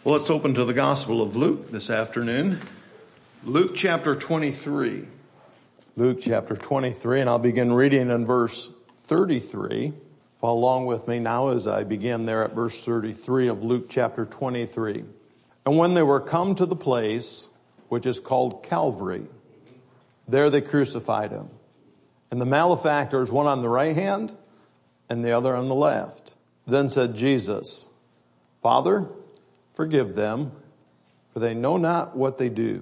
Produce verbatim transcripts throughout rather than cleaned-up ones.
Well, let's open to the Gospel of Luke this afternoon. Luke chapter twenty-three. Luke chapter twenty-three, and I'll begin reading in verse thirty-three. Follow along with me now as I begin there at verse thirty-three of Luke chapter twenty-three. And when they were come to the place which is called Calvary, there they crucified him. And the malefactors, one on the right hand and the other on the left. Then said Jesus, Father, forgive them, for they know not what they do.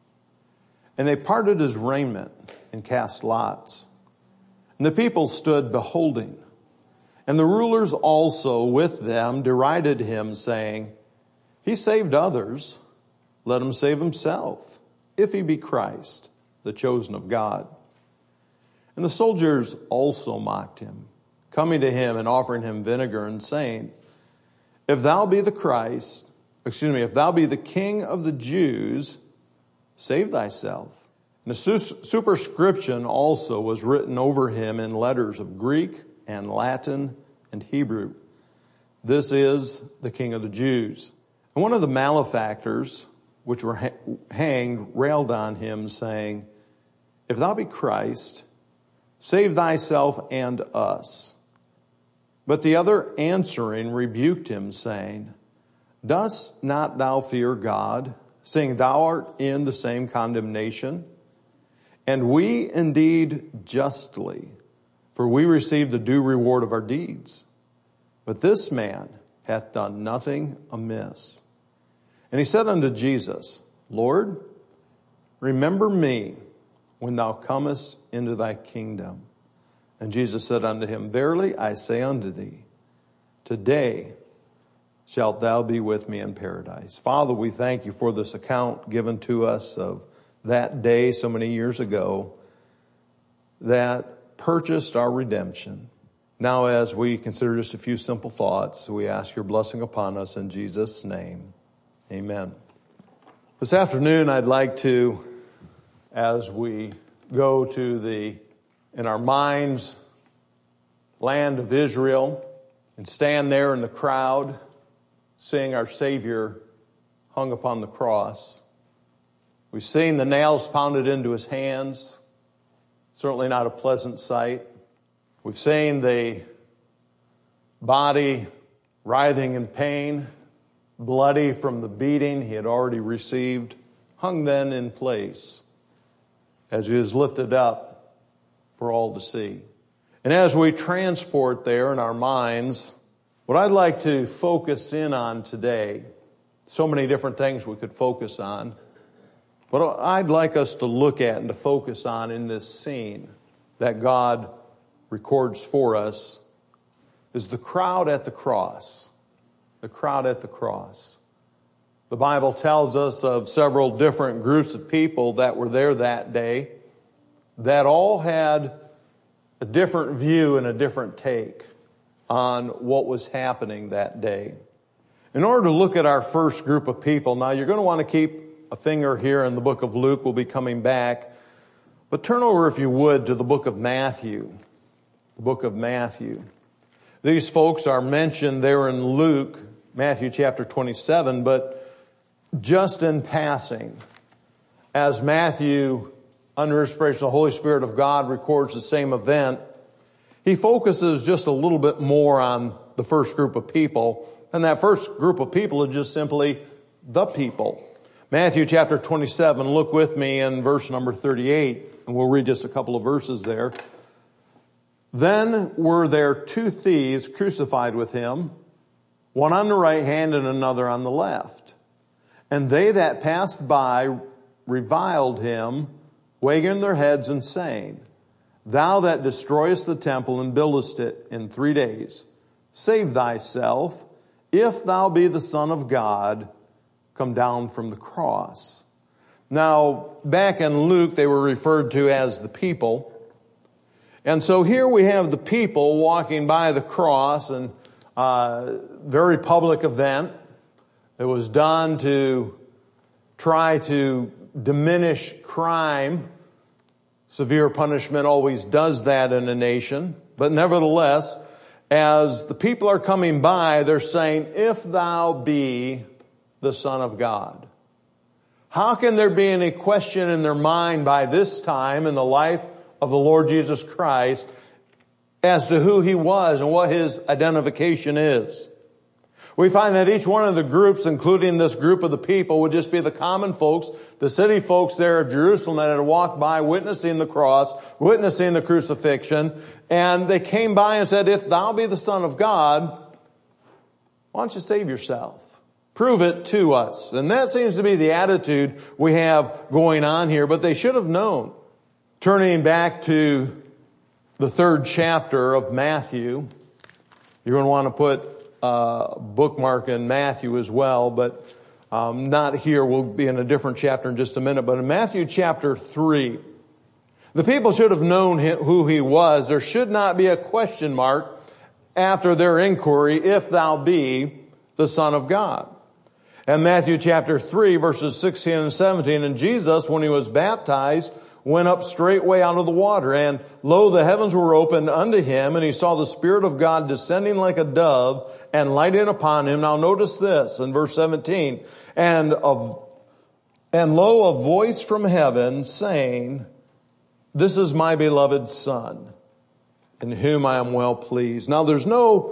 And they parted his raiment and cast lots. And the people stood beholding. And the rulers also with them derided him, saying, He saved others, let him save himself, if he be Christ, the chosen of God. And the soldiers also mocked him, coming to him and offering him vinegar and saying, If thou be the Christ, excuse me, if thou be the King of the Jews, save thyself. And a superscription also was written over him in letters of Greek and Latin and Hebrew. This is the King of the Jews. And one of the malefactors, which were hanged, railed on him, saying, If thou be Christ, save thyself and us. But the other answering rebuked him, saying, Dost not thou fear God, seeing thou art in the same condemnation? And we indeed justly, for we receive the due reward of our deeds. But this man hath done nothing amiss. And he said unto Jesus, Lord, remember me when thou comest into thy kingdom. And Jesus said unto him, Verily I say unto thee, today shalt thou be with me in paradise. Father, we thank you for this account given to us of that day so many years ago that purchased our redemption. Now as we consider just a few simple thoughts, we ask your blessing upon us in Jesus' name. Amen. This afternoon I'd like to, as we go to the, in our minds, land of Israel and stand there in the crowd, seeing our Savior hung upon the cross. We've seen the nails pounded into his hands. Certainly not a pleasant sight. We've seen the body writhing in pain, bloody from the beating he had already received, hung then in place as he was lifted up for all to see. And as we transport there in our minds, what I'd like to focus in on today, so many different things we could focus on, but I'd like us to look at and to focus on in this scene that God records for us is the crowd at the cross. The crowd at the cross. The Bible tells us of several different groups of people that were there that day that all had a different view and a different take on what was happening that day. In order to look at our first group of people, now you're going to want to keep a finger here in the book of Luke. We'll be coming back. But turn over, if you would, to the book of Matthew. The book of Matthew. These folks are mentioned there in Luke, Matthew chapter twenty-seven, but just in passing, as Matthew, under inspiration of the Holy Spirit of God, records the same event, he focuses just a little bit more on the first group of people. And that first group of people is just simply the people. Matthew chapter twenty-seven, look with me in verse number thirty-eight, and we'll read just a couple of verses there. Then were there two thieves crucified with him, one on the right hand and another on the left. And they that passed by reviled him, wagging their heads and saying, Thou that destroyest the temple and buildest it in three days, save thyself. If thou be the Son of God, come down from the cross. Now, back in Luke, they were referred to as the people. And so here we have the people walking by the cross, and uh, very public event. It was done to try to diminish crime. Severe punishment always does that in a nation. But nevertheless, as the people are coming by, they're saying, if thou be the Son of God? How can there be any question in their mind by this time in the life of the Lord Jesus Christ as to who He was and what His identification is? We find that each one of the groups, including this group of the people, would just be the common folks, the city folks there of Jerusalem that had walked by witnessing the cross, witnessing the crucifixion, and they came by and said, if thou be the Son of God, why don't you save yourself? Prove it to us. And that seems to be the attitude we have going on here, but they should have known. Turning back to the third chapter of Matthew, you're going to want to put a bookmark in Matthew as well, but um, not here. We'll be in a different chapter in just a minute. But in Matthew chapter three, the people should have known who He was. There should not be a question mark after their inquiry, if thou be the Son of God. And Matthew chapter three, verses sixteen and seventeen, and Jesus, when He was baptized, went up straightway out of the water. And lo, the heavens were opened unto Him, and He saw the Spirit of God descending like a dove and lighting upon Him. Now notice this in verse seventeen. And of, and lo, a voice from heaven saying, this is my beloved Son, in whom I am well pleased. Now there's no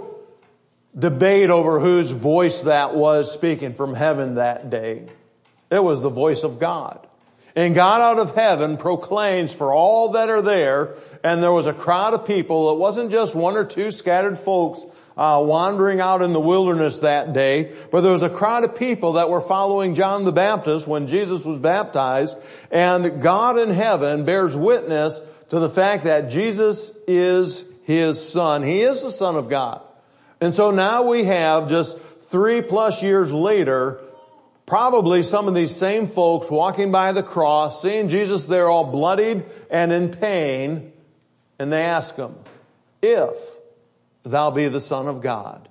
debate over whose voice that was speaking from heaven that day. It was the voice of God. And God out of heaven proclaims for all that are there, and there was a crowd of people. It wasn't just one or two scattered folks uh, wandering out in the wilderness that day, but there was a crowd of people that were following John the Baptist when Jesus was baptized, and God in heaven bears witness to the fact that Jesus is His Son. He is the Son of God. And so now we have, just three plus years later, probably some of these same folks walking by the cross, seeing Jesus there all bloodied and in pain, and they ask Him, if thou be the Son of God,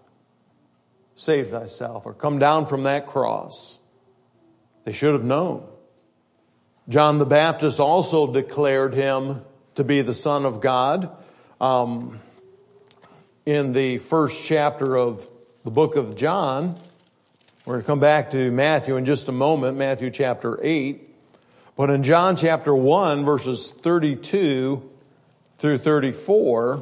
save thyself, or come down from that cross. They should have known. John the Baptist also declared Him to be the Son of God. Um, in the first chapter of the book of John, we're going to come back to Matthew in just a moment, Matthew chapter eight. But in John chapter one, verses thirty-two through thirty-four,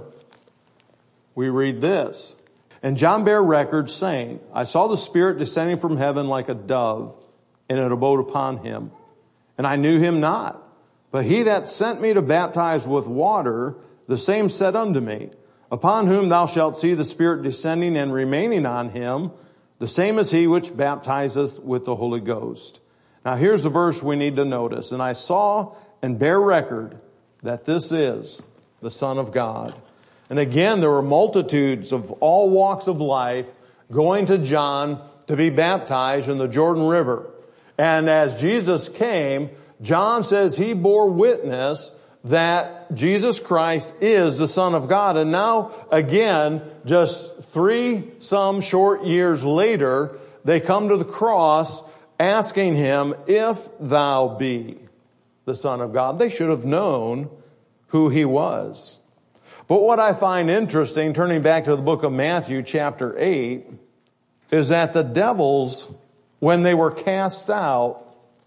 we read this. And John bare record, saying, I saw the Spirit descending from heaven like a dove, and it abode upon Him. And I knew Him not. But He that sent me to baptize with water, the same said unto me, upon whom thou shalt see the Spirit descending and remaining on Him, the same is He which baptizeth with the Holy Ghost. Now here's the verse we need to notice. And I saw and bear record that this is the Son of God. And again, there were multitudes of all walks of life going to John to be baptized in the Jordan River. And as Jesus came, John says he bore witness that Jesus Christ is the Son of God. And now, again, just three some short years later, they come to the cross asking Him, if thou be the Son of God. They should have known who He was. But what I find interesting, turning back to the book of Matthew chapter eight, is that the devils, when they were cast out,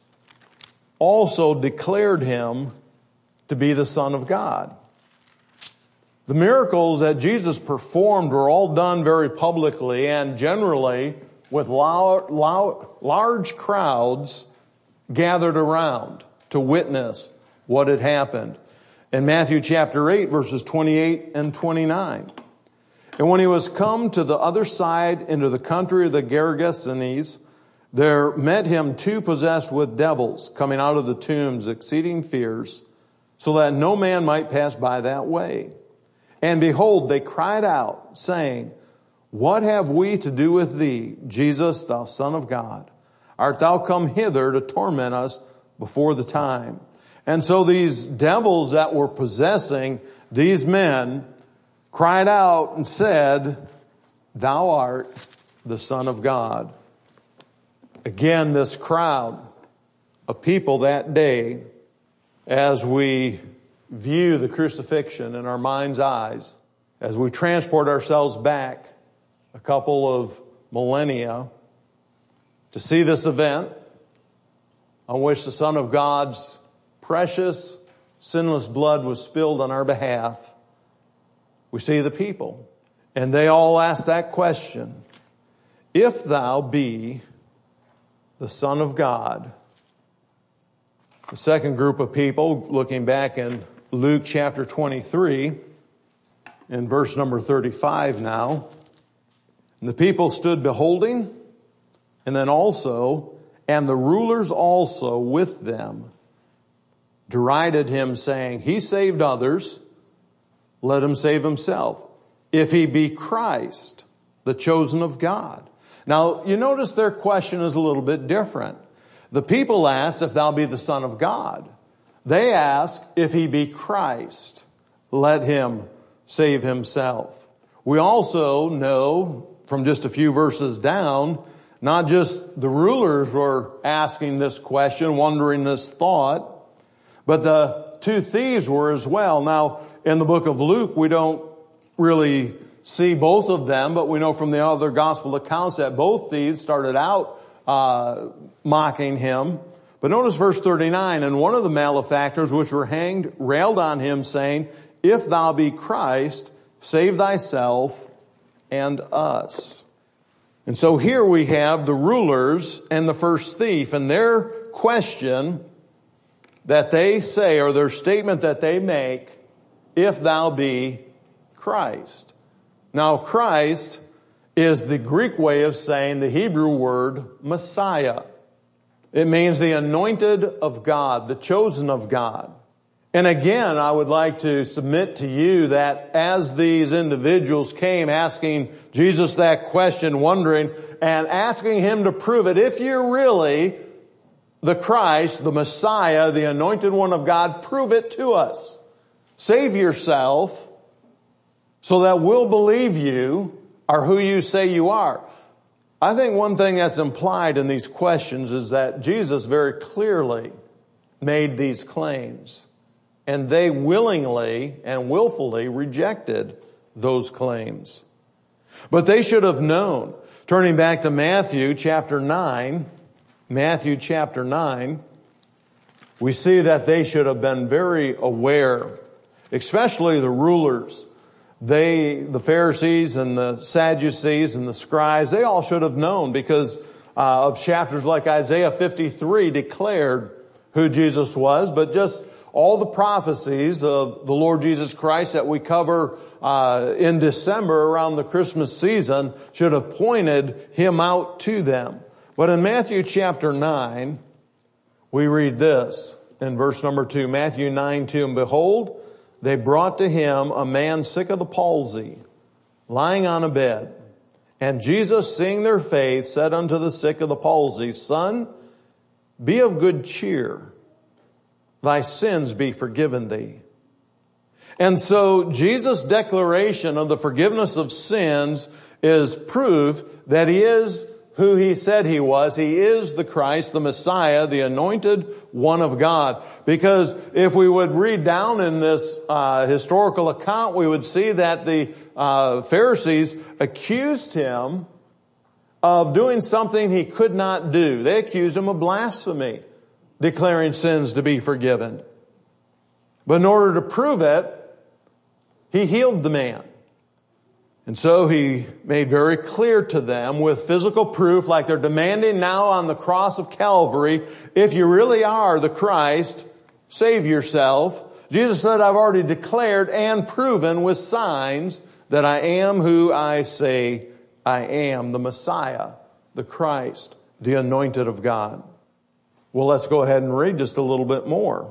also declared Him to be the Son of God. The miracles that Jesus performed were all done very publicly and generally with loud, loud, large crowds gathered around to witness what had happened. In Matthew chapter eight, verses twenty-eight and twenty-nine. And when He was come to the other side into the country of the Gergesenes, there met Him two possessed with devils coming out of the tombs, exceeding fierce, so that no man might pass by that way. And behold, they cried out, saying, what have we to do with Thee, Jesus, Thou Son of God? Art Thou come hither to torment us before the time? And so these devils that were possessing these men cried out and said, Thou art the Son of God. Again, this crowd of people that day, as we view the crucifixion in our mind's eyes, as we transport ourselves back a couple of millennia to see this event on which the Son of God's precious, sinless blood was spilled on our behalf, we see the people. And they all ask that question, if thou be the Son of God. The second group of people, looking back in Luke chapter twenty-three, in verse number thirty-five now, and the people stood beholding, and then also, and the rulers also with them derided him, saying, he saved others, let him save himself, if he be Christ, the chosen of God. Now, you notice their question is a little bit different. The people asked, if thou be the Son of God. They ask, if he be Christ, let him save himself. We also know from just a few verses down, not just the rulers were asking this question, wondering this thought, but the two thieves were as well. Now, in the book of Luke, we don't really see both of them, but we know from the other gospel accounts that both thieves started out uh, mocking him. But notice verse thirty-nine, and one of the malefactors which were hanged railed on him, saying, if thou be Christ, save thyself and us. And so here we have the rulers and the first thief, and their question that they say, or their statement that they make, if thou be Christ. Now, Christ is the Greek way of saying the Hebrew word Messiah. It means the anointed of God, the chosen of God. And again, I would like to submit to you that as these individuals came asking Jesus that question, wondering, and asking him to prove it, if you're really the Christ, the Messiah, the anointed one of God, prove it to us. Save yourself so that we'll believe you are who you say you are. I think one thing that's implied in these questions is that Jesus very clearly made these claims, and they willingly and willfully rejected those claims. But they should have known. Turning back to Matthew chapter nine, Matthew chapter nine, we see that they should have been very aware, especially the rulers. They, the Pharisees and the Sadducees and the scribes, they all should have known because uh, of chapters like Isaiah fifty-three declared who Jesus was, but just all the prophecies of the Lord Jesus Christ that we cover uh, in December around the Christmas season should have pointed him out to them. But in Matthew chapter nine, we read this in verse number two, Matthew nine two, and behold, they brought to him a man sick of the palsy, lying on a bed. And Jesus, seeing their faith, said unto the sick of the palsy, Son, be of good cheer. Thy sins be forgiven thee. And so Jesus' declaration of the forgiveness of sins is proof that he is who he said he was. He is the Christ, the Messiah, the anointed one of God. Because if we would read down in this uh, historical account, we would see that the uh, Pharisees accused him of doing something he could not do. They accused him of blasphemy, declaring sins to be forgiven. But in order to prove it, he healed the man. And so he made very clear to them with physical proof, like they're demanding now on the cross of Calvary, if you really are the Christ, save yourself. Jesus said, I've already declared and proven with signs that I am who I say I am, the Messiah, the Christ, the anointed of God. Well, let's go ahead and read just a little bit more.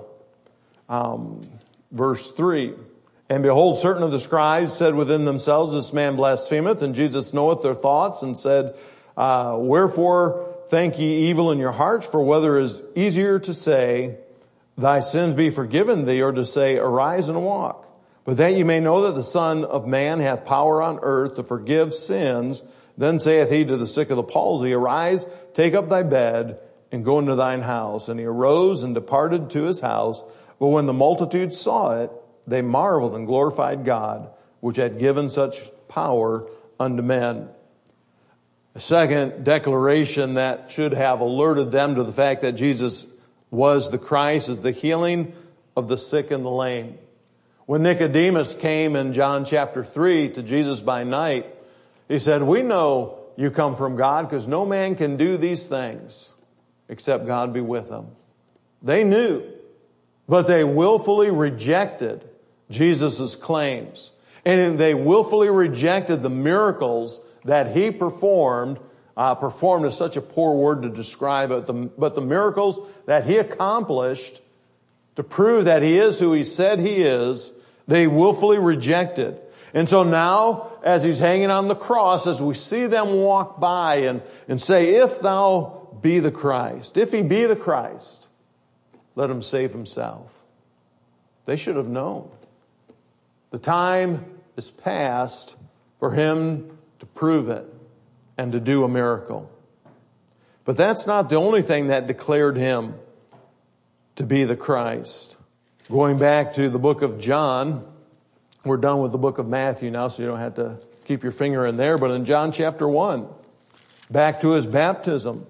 Um, verse three. And behold, certain of the scribes said within themselves, this man blasphemeth, and Jesus knoweth their thoughts, and said, uh, wherefore think ye evil in your hearts? For whether it is easier to say, thy sins be forgiven thee, or to say, arise and walk. But that ye may know that the Son of Man hath power on earth to forgive sins, then saith he to the sick of the palsy, arise, take up thy bed, and go into thine house. And he arose and departed to his house. But when the multitude saw it, they marveled and glorified God, which had given such power unto men. A second declaration that should have alerted them to the fact that Jesus was the Christ is the healing of the sick and the lame. When Nicodemus came in John chapter three to Jesus by night, he said, we know you come from God because no man can do these things except God be with them. They knew, but they willfully rejected Jesus' claims. And they willfully rejected the miracles that he performed. Uh, performed is such a poor word to describe it, the, but the miracles that he accomplished to prove that he is who he said he is, they willfully rejected. And so now, as he's hanging on the cross, as we see them walk by and, and say, if thou be the Christ, if he be the Christ, let him save himself. They should have known. The time is past for him to prove it and to do a miracle. But that's not the only thing that declared him to be the Christ. Going back to the book of John, we're done with the book of Matthew now, so you don't have to keep your finger in there. But in John chapter one, back to his baptism.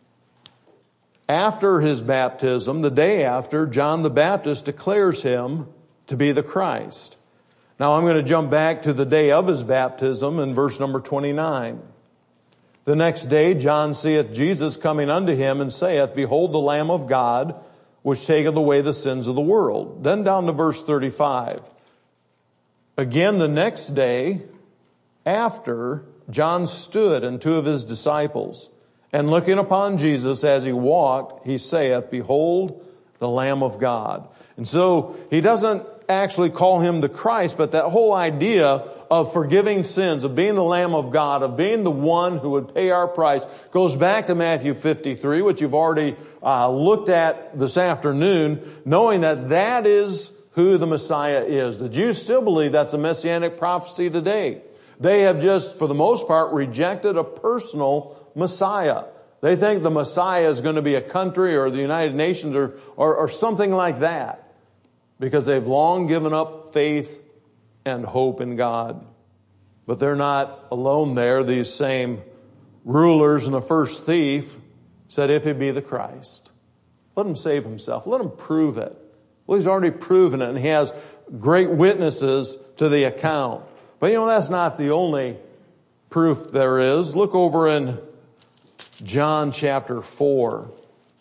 After his baptism, the day after, John the Baptist declares him to be the Christ. Now I'm going to jump back to the day of his baptism in verse number twenty-nine. The next day John seeth Jesus coming unto him and saith, behold the Lamb of God, which taketh away the sins of the world. Then down to verse thirty-five. Again the next day after, John stood and two of his disciples, and looking upon Jesus as he walked, he saith, behold the Lamb of God. And so he doesn't actually call him the Christ, but that whole idea of forgiving sins, of being the Lamb of God, of being the one who would pay our price, goes back to Matthew fifty-three, which you've already uh, looked at this afternoon, knowing that that is who the Messiah is. The Jews still believe that's a messianic prophecy today. They have just, for the most part, rejected a personal Messiah. They think the Messiah is going to be a country or the United Nations or, or, or something like that, because they've long given up faith and hope in God. But they're not alone there. These same rulers and the first thief said, if he be the Christ, let him save himself. Let him prove it. Well, he's already proven it, and he has great witnesses to the account. But you know, that's not the only proof there is. Look over in John chapter four.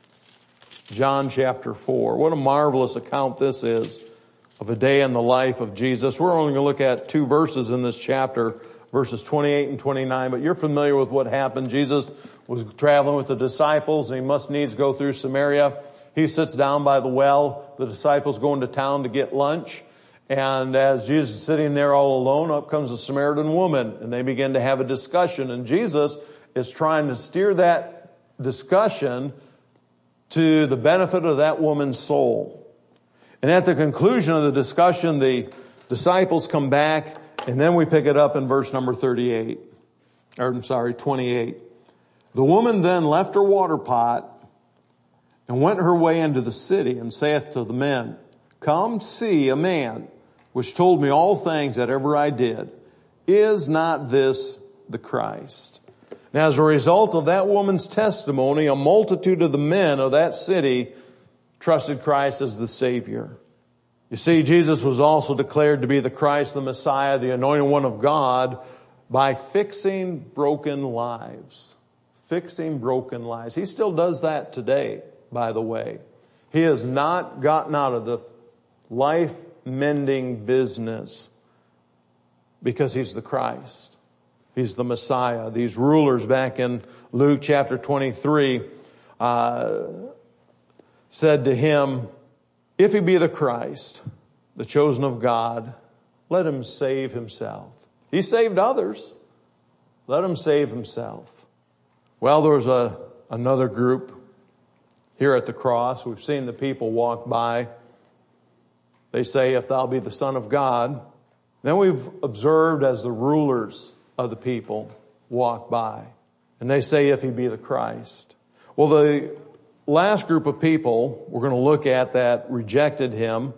John chapter four. What a marvelous account this is of a day in the life of Jesus. We're only going to look at two verses in this chapter, verses twenty-eight and twenty-nine, but you're familiar with what happened. Jesus was traveling with the disciples, and he must needs go through Samaria. He sits down by the well. The disciples go into town to get lunch. And as Jesus is sitting there all alone, up comes a Samaritan woman, and they begin to have a discussion. And Jesus is trying to steer that discussion to the benefit of that woman's soul. And at the conclusion of the discussion, the disciples come back, and then we pick it up in verse number thirty-eight. Or, I'm sorry, twenty-eight. The woman then left her water pot and went her way into the city, and saith to the men, come see a man which told me all things that ever I did. Is not this the Christ? Now, as a result of that woman's testimony, a multitude of the men of that city trusted Christ as the Savior. You see, Jesus was also declared to be the Christ, the Messiah, the anointed one of God, by fixing broken lives. Fixing broken lives. He still does that today, by the way. He has not gotten out of the life-mending business because he's the Christ. He's the Messiah. These rulers back in Luke chapter twenty-three uh, said to him, if he be the Christ, the chosen of God, let him save himself. He saved others. Let him save himself. Well, there was a, another group here at the cross. We've seen the people walk by. They say, if thou be the Son of God. Then we've observed as the rulers of the people walk by. And they say, if he be the Christ. Well, the last group of people we're going to look at that rejected him,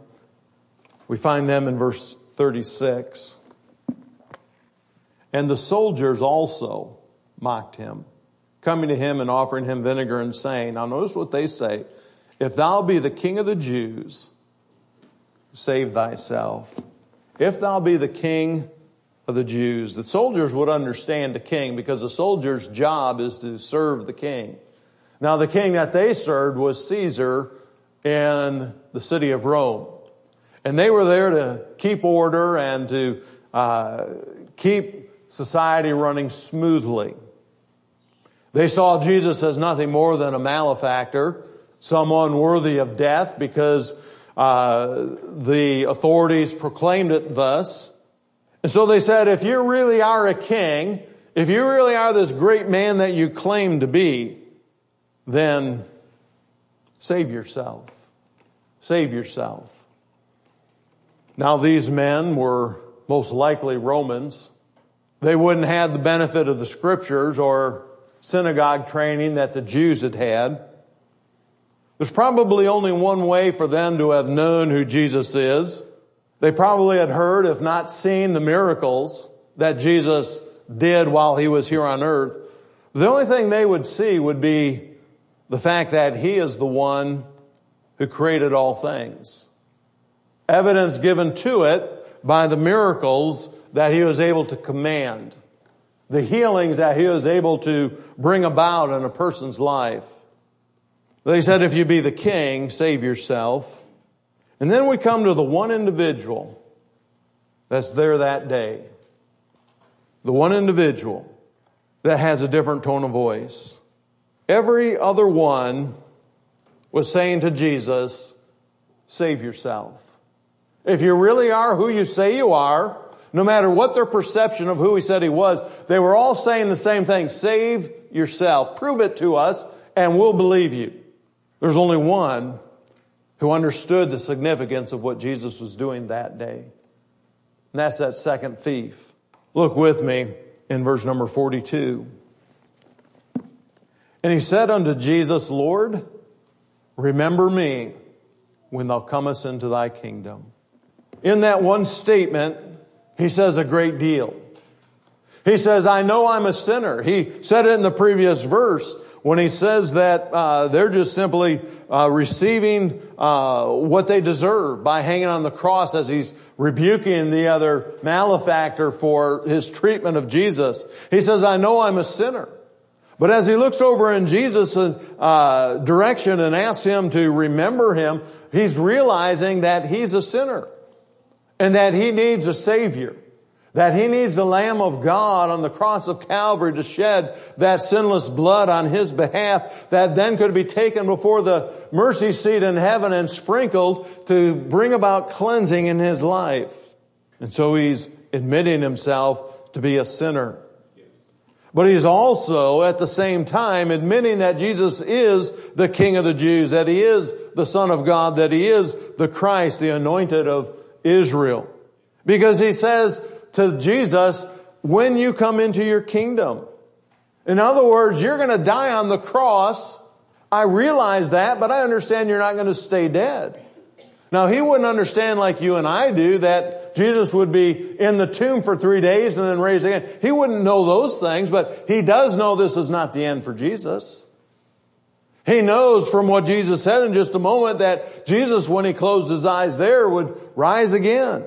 we find them in verse thirty-six. And the soldiers also, mocked him, coming to him and offering him vinegar and saying, now notice what they say, if thou be the king of the Jews, save thyself. If thou be the king of the Jews. The soldiers would understand the king because the soldier's job is to serve the king. Now the king that they served was Caesar in the city of Rome. And they were there to keep order and to uh, keep society running smoothly. They saw Jesus as nothing more than a malefactor, someone worthy of death because uh, the authorities proclaimed it thus. And so they said, if you really are a king, if you really are this great man that you claim to be, then save yourself. Save yourself. Now these men were most likely Romans. They wouldn't have the benefit of the scriptures or synagogue training that the Jews had had. There's probably only one way for them to have known who Jesus is. They probably had heard, if not seen, the miracles that Jesus did while he was here on earth. The only thing they would see would be the fact that he is the one who created all things. Evidence given to it by the miracles that he was able to command. The healings that he was able to bring about in a person's life. They said, if you be the king, save yourself. And then we come to the one individual that's there that day. The one individual that has a different tone of voice. Every other one was saying to Jesus, save yourself. If you really are who you say you are, no matter what their perception of who he said he was, they were all saying the same thing. Save yourself. Prove it to us and we'll believe you. There's only one who understood the significance of what Jesus was doing that day. And that's that second thief. Look with me in verse number forty-two. And he said unto Jesus, Lord, remember me when thou comest into thy kingdom. In that one statement, he says a great deal. He says, I know I'm a sinner. He said it in the previous verse when he says that uh, they're just simply uh, receiving uh, what they deserve by hanging on the cross as he's rebuking the other malefactor for his treatment of Jesus. He says, I know I'm a sinner. But as he looks over in Jesus' uh, direction and asks him to remember him, he's realizing that he's a sinner and that he needs a Savior. That he needs the Lamb of God on the cross of Calvary to shed that sinless blood on his behalf that then could be taken before the mercy seat in heaven and sprinkled to bring about cleansing in his life. And so he's admitting himself to be a sinner. But he's also at the same time admitting that Jesus is the King of the Jews, that he is the Son of God, that he is the Christ, the anointed of Israel. Because he says to Jesus, when you come into your kingdom. In other words, you're going to die on the cross. I realize that, but I understand you're not going to stay dead. Now, he wouldn't understand like you and I do that Jesus would be in the tomb for three days and then raised again. He wouldn't know those things, but he does know this is not the end for Jesus. He knows from what Jesus said in just a moment that Jesus, when he closed his eyes there, would rise again.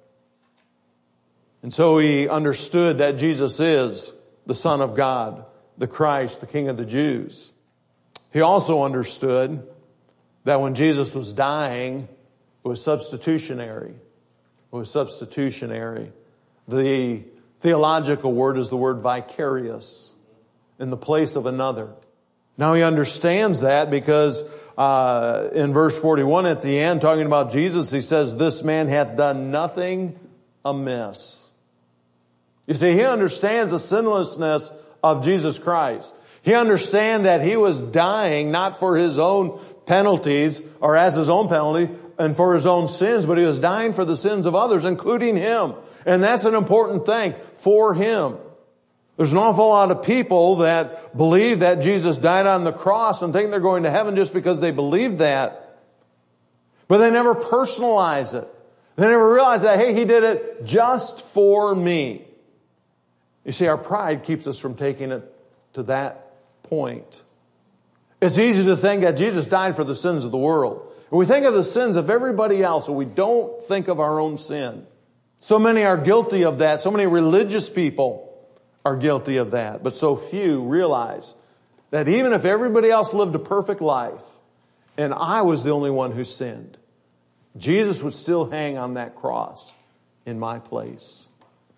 And so he understood that Jesus is the Son of God, the Christ, the King of the Jews. He also understood that when Jesus was dying, it was substitutionary. It was substitutionary. The theological word is the word vicarious, in the place of another. Now he understands that because uh, in verse forty-one at the end, talking about Jesus, he says, this man hath done nothing amiss. You see, he understands the sinlessness of Jesus Christ. He understands that he was dying not for his own penalties or as his own penalty and for his own sins, but he was dying for the sins of others, including him. And that's an important thing, for him. There's an awful lot of people that believe that Jesus died on the cross and think they're going to heaven just because they believe that. But they never personalize it. They never realize that, hey, he did it just for me. You see, our pride keeps us from taking it to that point. It's easy to think that Jesus died for the sins of the world. And we think of the sins of everybody else, and we don't think of our own sin. So many are guilty of that. So many religious people are guilty of that. But so few realize that even if everybody else lived a perfect life, and I was the only one who sinned, Jesus would still hang on that cross in my place.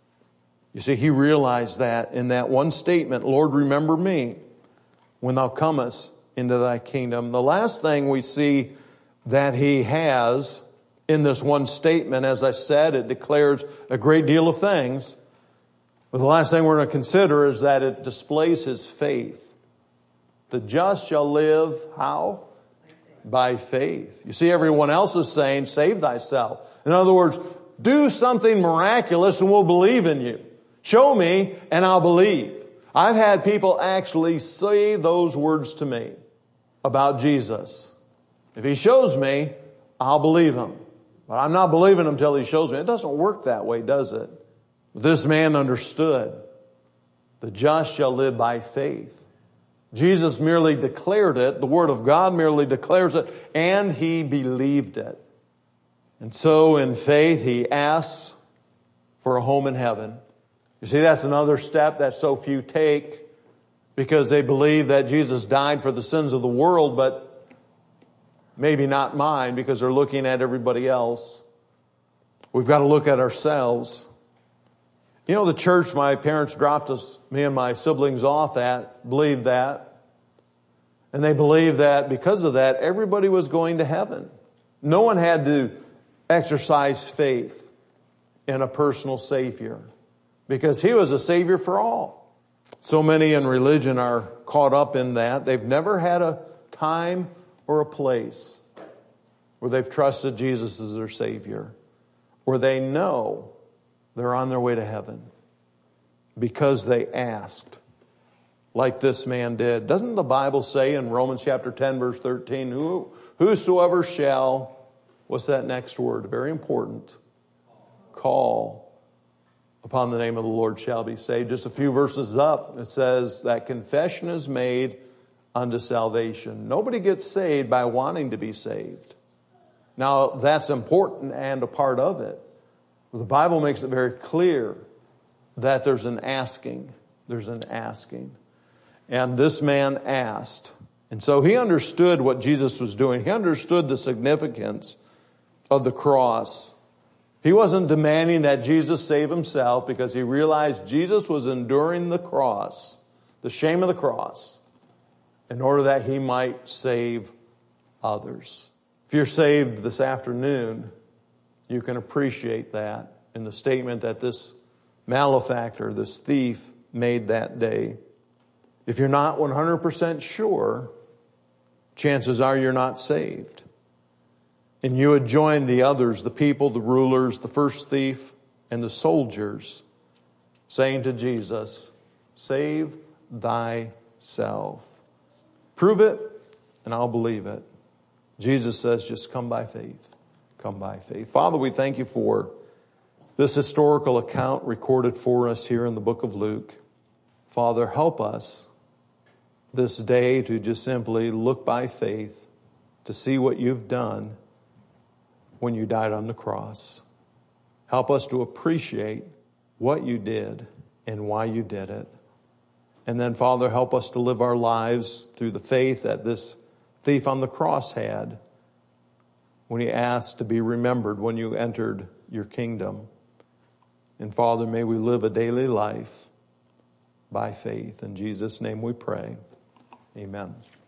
You see, he realized that in that one statement, Lord, remember me when thou comest into thy kingdom. The last thing we see that he has in this one statement, as I said, it declares a great deal of things. But the last thing we're going to consider is that it displays his faith. The just shall live, how? By faith. You see, everyone else is saying, save thyself. In other words, do something miraculous and we'll believe in you. Show me and I'll believe. I've had people actually say those words to me about Jesus. If he shows me, I'll believe him. But I'm not believing him until he shows me. It doesn't work that way, does it? This man understood. The just shall live by faith. Jesus merely declared it. The Word of God merely declares it. And he believed it. And so in faith, he asks for a home in heaven. You see, that's another step that so few take because they believe that Jesus died for the sins of the world, but maybe not mine because they're looking at everybody else. We've got to look at ourselves. You know, the church my parents dropped us, me and my siblings off at, believed that. And they believed that because of that, everybody was going to heaven. No one had to exercise faith in a personal Savior because he was a Savior for all. So many in religion are caught up in that. They've never had a time or a place where they've trusted Jesus as their Savior, where they know they're on their way to heaven because they asked like this man did. Doesn't the Bible say in Romans chapter ten, verse thirteen, Who, whosoever shall, what's that next word? Very important. Call upon the name of the Lord shall be saved. Just a few verses up, it says that confession is made unto salvation. Nobody gets saved by wanting to be saved. Now, that's important and a part of it. The Bible makes it very clear that there's an asking. There's an asking. And this man asked. And so he understood what Jesus was doing. He understood the significance of the cross. He wasn't demanding that Jesus save himself because he realized Jesus was enduring the cross, the shame of the cross, in order that he might save others. If you're saved this afternoon, you can appreciate that in the statement that this malefactor, this thief, made that day. If you're not one hundred percent sure, chances are you're not saved. And you would join the others, the people, the rulers, the first thief, and the soldiers, saying to Jesus, save thyself. Prove it, and I'll believe it. Jesus says, just come by faith. Come by faith. Father, we thank you for this historical account recorded for us here in the book of Luke. Father, help us this day to just simply look by faith to see what you've done when you died on the cross. Help us to appreciate what you did and why you did it. And then, Father, help us to live our lives through the faith that this thief on the cross had when he asked to be remembered when you entered your kingdom. And Father, may we live a daily life by faith. In Jesus' name we pray. Amen.